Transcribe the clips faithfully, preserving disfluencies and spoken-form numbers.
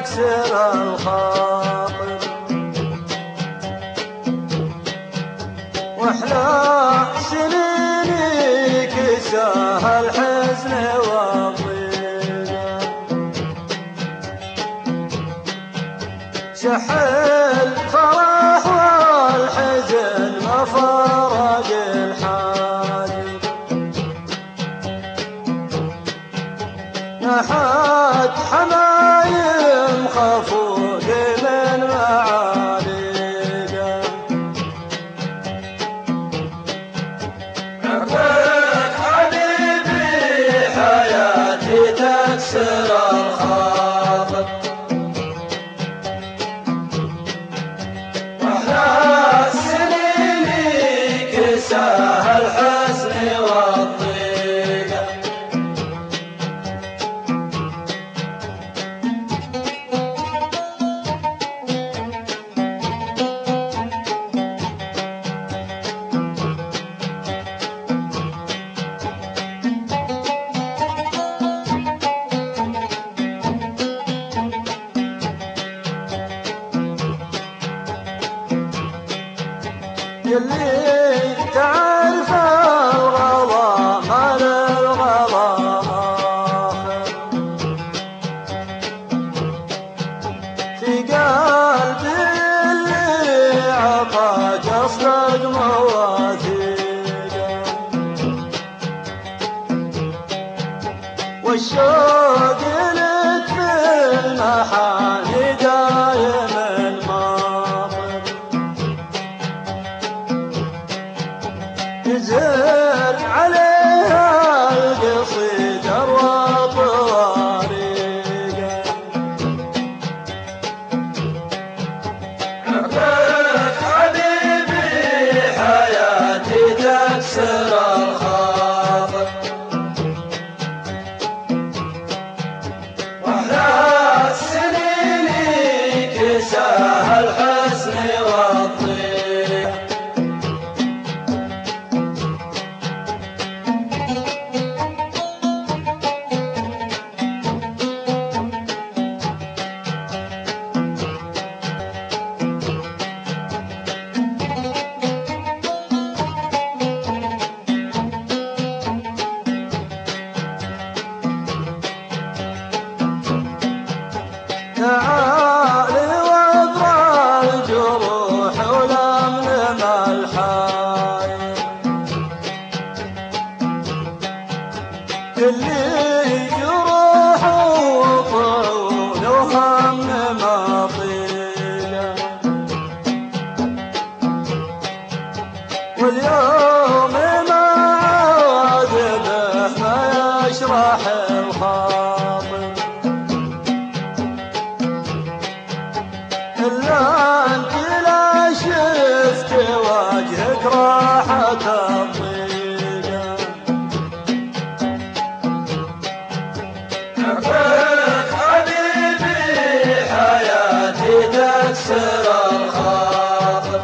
تكسر الخاطر، واحلى سنيني كساها الحزن والضيق، شحل فرح والحزن ما فرق الحادي، نحت حمايم خفوق من معاليقه، عقبك حبيبي حياتي تكسر الخاطر، واحلى سنيني كساها الحزن والضيقه، يلي تعرف الغلا ما للغلا آخر، في قلبي اللي عطاك أصدق مواثيقه، والشوق لك في المحاني دايم ماطر، يزهر عليها القصيد أروى طواريقه، عقبك حبيبي حياتي تكسر الخاطر، واحلى سنيني كساها الحزن والضيق، تعالي واضرع الجروح ولملم الحاير، اللي جروح وطعون وهم ماطيله، واليوم ما عاد به ما يشرح الخاطر، إلا أنت لا شفت وجهك راحة الضيقة، عقبك حبيبي حياتي تكسر الخاطر،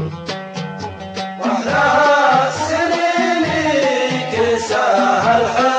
واحلى سنيني كساها الحزن